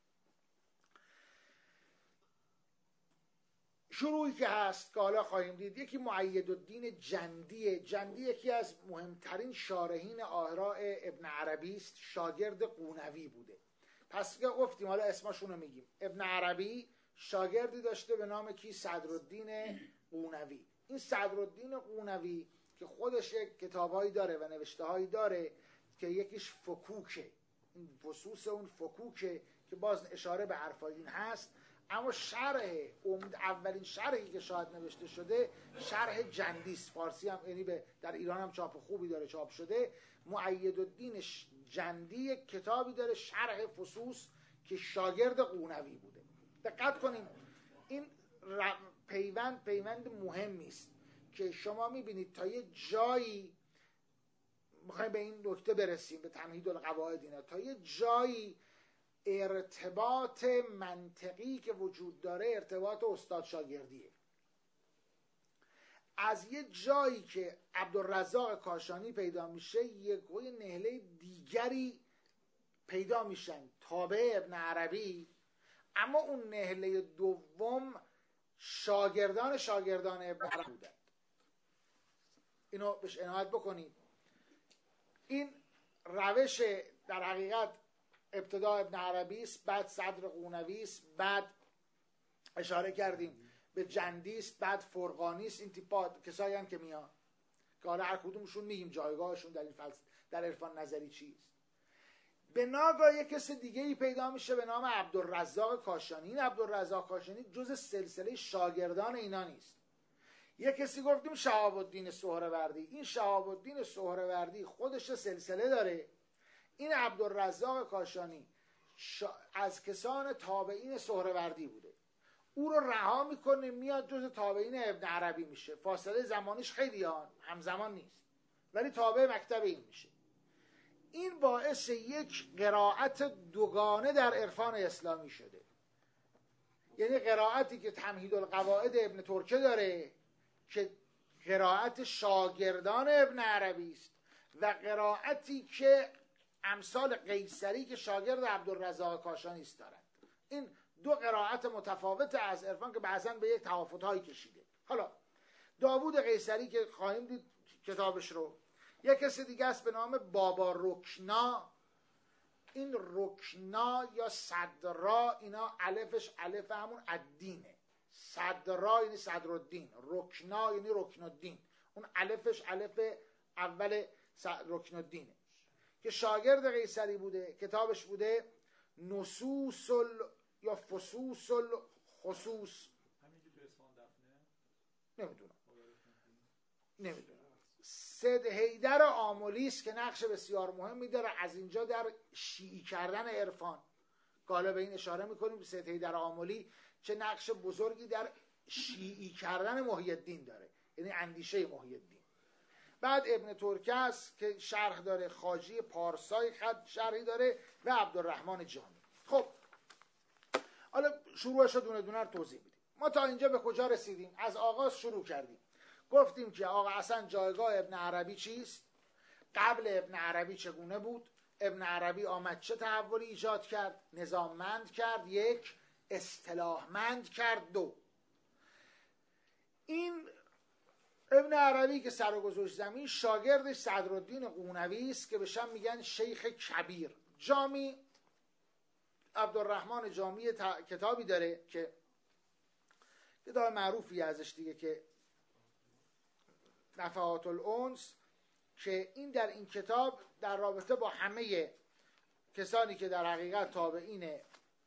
شروعی که هست که حالا خواهیم دید، یکی مؤیدالدین جندیه. جندی یکی از مهمترین شارحین آراء ابن عربی است، شاگرد قونوی بوده. پس که گفتیم حالا اسمشون رو میگیم. ابن عربی شاگردی داشته به نام کی؟ صدرالدین قونوی. این صدرالدین قونوی که خودش کتابهایی داره و نوشتههایی داره که یکیش فکوکه، این فصوص اون فکوکه که باز اشاره به عرفاین هست، اما اولین شرحی که شاید نوشته شده شرح جندیس، فارسی هم، یعنی در ایران هم چاپ خوبی داره چاپ شده. مؤیدالدین جندی کتابی داره شرح فصوص که شاگرد قونوی بوده. دقت کنیم این پیوند مهمی است که شما میبینید تا یه جایی میخوایم به این نکته برسیم، به تمهید القواعد اینا، تا یه جایی ارتباط منطقی که وجود داره ارتباط استاد شاگردیه. از یه جایی که عبدالرزاق کاشانی پیدا میشه، یه نهله دیگری پیدا میشن تابع ابن عربی، اما اون نهله دوم شاگردان ابن عربی بودند. اینو بهش عنایت بکنید. این روش در حقیقت ابتدا ابن عربی است، بعد صدر قونوی است، بعد اشاره کردیم به جندی است، بعد فرقانی است. این تیپا کسایی هم که میان که حالا هر کدومشون میگیم جایگاهشون در این در عرفان نظری چیست. به ناگاه یک کس دیگه ای پیدا میشه به نام عبدالرزاق کاشانی. این عبدالرزاق کاشانی جز سلسله شاگردان اینا نیست. یک کسی گفتیم شهاب الدین سهروردی. این شهاب الدین سهروردی خودش سلسله داره. این عبدالرزاق کاشانی از کسان تابعین سهروردی بوده. او رو رها میکنه، میاد جز تابعین ابن عربی میشه. فاصله زمانیش خیلی همزمان نیست، ولی تابع مکتب این میشه. این باعث یک قرائت دوگانه در عرفان اسلامی شده. یعنی قرائتی که تمهید القواعد ابن ترکه داره که قرائت شاگردان ابن عربی است، و قرائتی که امثال قیصری که شاگرد عبدالرزاق کاشانی است دارند. این دو قرائت متفاوت از عرفان که بعضاً به یک تفاوت‌هایی کشیده. حالا داوود قیصری که خواهیم دید کتابش رو، یک کسی دیگه است به نام بابا رکنا. این رکنا یا صدرا، اینا الفش الف همون الدینه. صدرا یعنی صدرالدین، رکنا یعنی رکن الدین. اون الفش الف اول رکن الدینه که شاگرد قیصری بوده. کتابش بوده نصوص یا فصوص الخصوص. نمیدونم. سید حیدر آملی است که نقش بسیار مهمی داره از اینجا در شیعی کردن عرفان. حالا به این اشاره میکنیم سید حیدر آملی چه نقش بزرگی در شیعی کردن محی الدین داره، یعنی اندیشه محی الدین. بعد ابن ترکه است که شرح داره، خواجی پارسای خط شرحی داره، و عبدالرحمن جامی. خب حالا شروعش رو دونه دونه توضیح میدیم. ما تا اینجا به کجا رسیدیم؟ از آغاز شروع کردیم. گفتیم که آقا اصلا جایگاه ابن عربی چیست؟ قبل ابن عربی چگونه بود؟ ابن عربی آمد چه تحولی ایجاد کرد؟ نظاممند کرد، یک. اصطلاحمند کرد، دو. این ابن عربی که سر و گذاشت زمین، شاگردش صدرالدین قونوی است که بهش میگن شیخ کبیر. جامی، عبدالرحمن جامی کتابی داره که کتاب معروفی ازش دیگه که نفحات الانس، که این در این کتاب در رابطه با همه کسانی که در حقیقت تابعین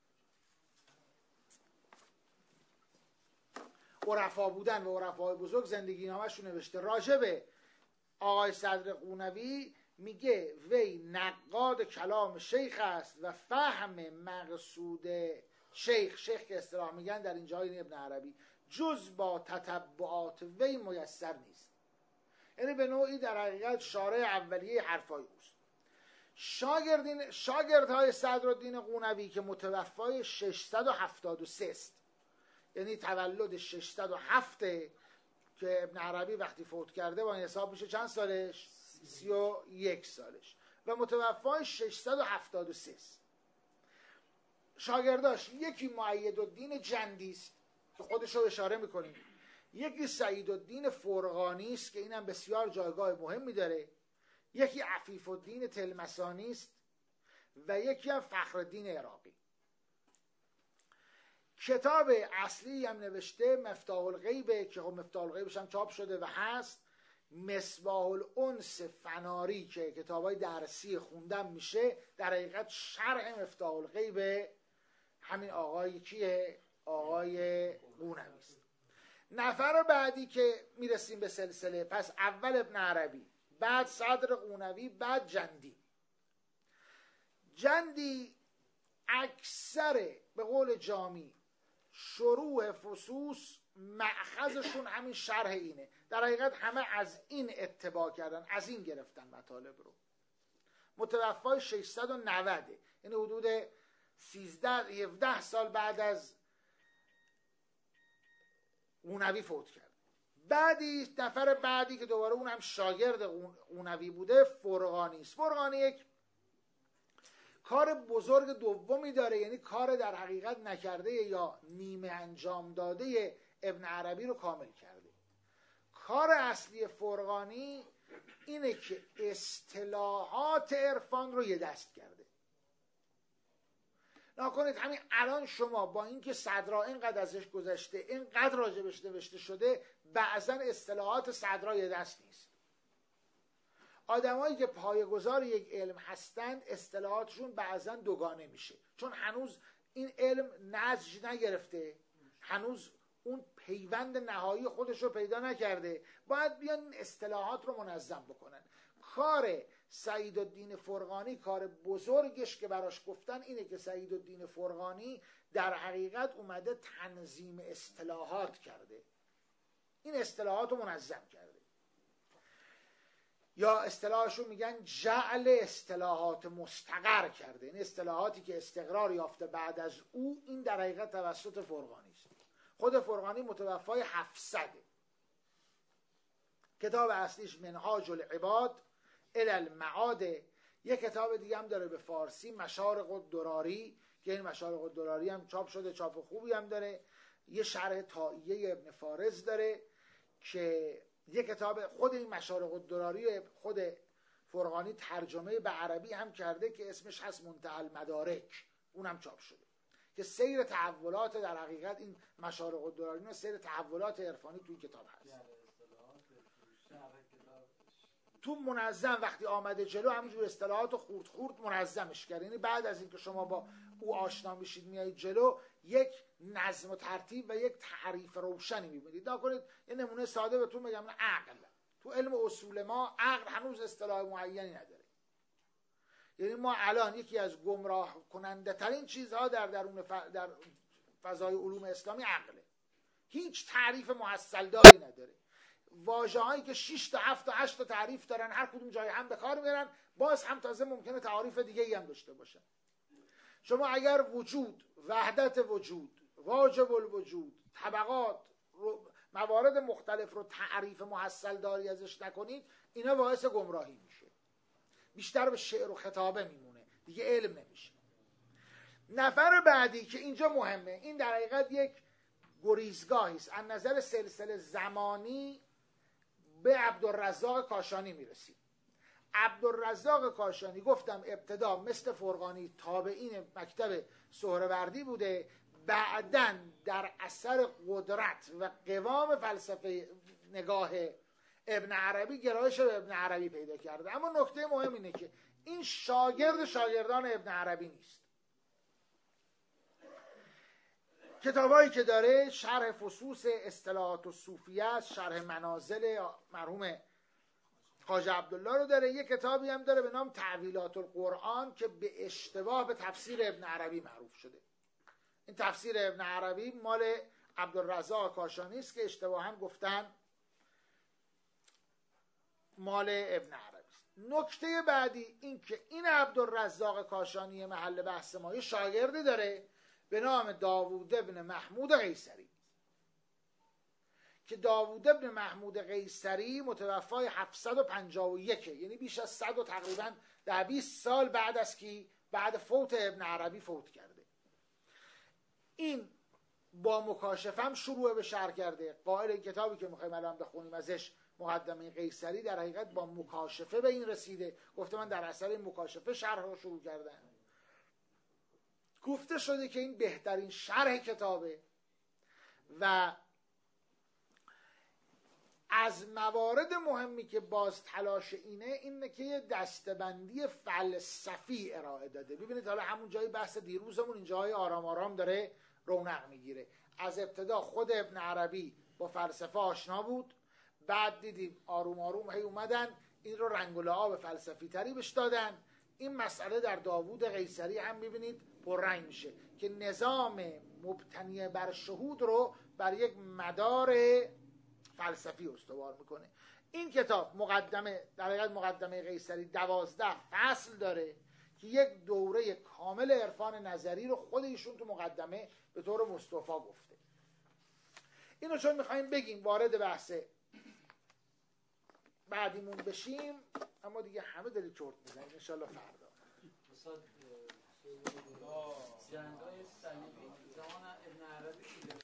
عرفا بودن و عرفای بزرگ زندگی نامه‌شون نوشته. راجب آقای صدر قونوی میگه وی نقاد کلام شیخ است و فهم مقصود شیخ که اصطلاح میگن در اینجا این ابن عربی، جز با تتبعات وی میسر نیست. یعنی به نوعی در حقیقت شارع اولیه حرفای اوست. شاگردهای صدرالدین قونوی که متوفای 673 است، یعنی تولد 607 که ابن عربی وقتی فوت کرده با این حساب میشه چند سالش؟ 31 سالش و متوفای 673. شاگرداش یکی مؤیدالدین جندی است که خودش رو اشاره میکنیم، یکی سعیدالدین فرغانی است که اینم بسیار جایگاه مهمی داره، یکی عفیف الدین تلمسانی است و یکی هم فخرالدین عراقی. کتاب اصلی هم نوشته مفتاح الغیبه که خب مفتاح الغیبش هم چاپ شده و هست. مصباح الانس فناری که کتابای درسی خوندم میشه، در حقیقت شرح مفتاح الغیبه همین آقای کیه؟ آقای قونوی است. نفر بعدی که میرسیم به سلسله، پس اول ابن عربی، بعد صدر قونوی، بعد جندی. جندی اکثر به قول جامی شروع فصوص مأخذشون همین شرح اینه. در حقیقت همه از این اتباع کردن، از این گرفتن مطالب رو. متوفای 690، یعنی حدود 17 سال بعد از قونوی فوت کرد. بعدی نفر بعدی که دوباره اون هم شاگرد قونوی بوده فرغانی است. فرغانی یک کار بزرگ دومی داره، یعنی کار در حقیقت نکرده یا نیمه انجام داده ابن عربی رو کامل کرده. کار اصلی فرغانی اینه که اصطلاحات عرفان رو یه دست کرده. نکنید همین الان شما با اینکه صدرا اینقدر ازش گذشته، اینقدر راجبش نوشته شده، بعضا اصطلاحات صدرا یه دست نیست. آدمایی که پایه‌گذار یک علم هستند اصطلاحاتشون بعضا دوگانه میشه، چون هنوز این علم نضج نگرفته، هنوز اون پیوند نهایی خودش رو پیدا نکرده، باید بیان این اصطلاحات رو منظم بکنن. کار سعیدالدین فرغانی، کار بزرگش که براش گفتن اینه که سعیدالدین فرغانی در حقیقت اومده تنظیم اصطلاحات کرده، این اصطلاحات رو منظم کرده، یا اصطلاحشون میگن جعل اصطلاحات مستقر کرده. این اصطلاحاتی که استقرار یافته بعد از او، این در حقیقت توسط فرغانی است. خود فرغانی متوفای 700. کتاب اصلیش منهاج العباد الی المعاد. یک کتاب دیگه هم داره به فارسی، مشارق الدراری، که این مشارق الدراری هم چاپ شده، چاپ خوبی هم داره. یه شرح طائیه ابن فارز داره که یک کتاب خود این مشارق الدراری خود فرغانی ترجمه به عربی هم کرده که اسمش هست منتهی المدارک، اونم چاپ شده، که سیر تحولات در حقیقت این مشارق الدراری سیر تحولات عرفانی توی کتاب هست. تو منظم وقتی آمده جلو همینجور اصطلاحات خورد خورد منظمش کرد. یعنی بعد از اینکه شما با او آشنا میشید میایید جلو، یک نظم و ترتیب و یک تعریف روشنی میبینید. نکنید یه نمونه ساده بهتون بگم، عقل تو علم اصول ما، عقل هنوز اصطلاح معینی نداره. یعنی ما الان یکی از گمراه کننده ترین چیزها در درون در فضای علوم اسلامی عقله. هیچ تعریف محصل داری نداره. واژه‌هایی که 6 تا 7 تا 8 تا تعریف دارن، هر کدوم جای هم به کار میبرن، باز هم تازه ممکنه تعاریف دیگه‌ای هم داشته باشن. شما اگر وجود، وحدت وجود، واجب الوجود، طبقات، موارد مختلف رو تعریف محصل داری ازش نکنید، اینا باعث گمراهی میشه، بیشتر به شعر و خطابه میمونه، دیگه علم نمیشه. نفر بعدی که اینجا مهمه، این در حقیقت یک گریزگاهی است. از نظر سلسله زمانی به عبدالرزاق کاشانی میرسیم. عبدالرزاق کاشانی گفتم ابتدا مثل فرغانی تابعین مکتب سهروردی بوده، بعدن در اثر قدرت و قوام فلسفه نگاه ابن عربی گرایش به ابن عربی پیدا کرده. اما نکته مهم اینه که این شاگردان ابن عربی نیست. کتابایی که داره شرح فصوص اصطلاحات الصوفیه است، شرح منازل مرحوم خواجه عبدالله رو داره. یک کتابی هم داره به نام تعویلات القرآن که به اشتباه به تفسیر ابن عربی معروف شده. این تفسیر ابن عربی مال عبدالرزاق کاشانی است که اشتباها گفتن مال ابن عربی است. نکته بعدی این که این عبدالرزاق کاشانی محل بحث ما یه شاگردی داره به نام داوود ابن محمود قیصری که داوود ابن محمود قیصری متوفای 751، یعنی بیش از 100 و تقریبا 20 سال بعد از کی بعد فوت ابن عربی فوت کرده. این با مکاشفه شروع به شرح کرده. قائل کتابی که میخوایم الان بخونیم ازش مقدمه قیصری در حقیقت با مکاشفه به این رسیده. گفته من در اثر این مکاشفه شرح رو شروع کردم. گفته شده که این بهترین شرح کتابه و از موارد مهمی که باز تلاش اینه که یه دستبندی فلسفی ارائه داده. ببینید حالا همون جای بحث دیروزمون این جای آرام آرام داره رونق میگیره. از ابتدا خود ابن عربی با فلسفه آشنا بود، بعد دیدیم آروم آروم هی اومدن این رو رنگ و لعاب فلسفی تری بهش دادن. این مسئله در داوود قیصری هم میبینید پررنگ میشه که نظام مبتنی بر شهود رو بر یک مدار فلسفی استوار میکنه. این کتاب مقدمه، در حقیقت مقدمه قیصری 12 فصل داره که یک دوره کامل عرفان نظری رو خود ایشون تو مقدمه به طور مصطفی گفته. اینو چون میخوایم بگیم وارد بحث بعدیمون بشیم، اما دیگه همه داری چرت میزنیم انشالله فردا. استاد جنگای صلیبی زمان ابن عربی